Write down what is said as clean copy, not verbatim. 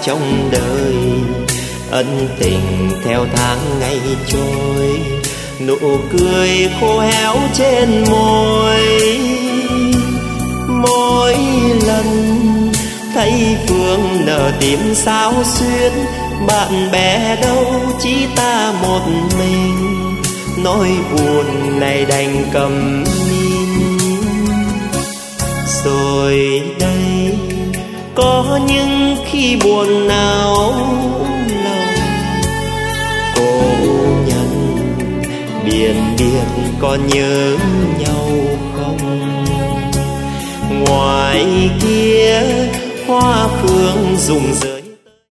trong đời. Ân tình theo tháng ngày trôi, nụ cười khô héo trên môi. Mỗi lần thấy Phương nở tím sao xuyên, bạn bè đâu chỉ ta một mình, nỗi buồn này đành cầm nín. Rồi đây có những khi buồn não lòng, cô nhân biển biệt còn nhớ nhau không? Ngoài kia hoa phương rụng rời.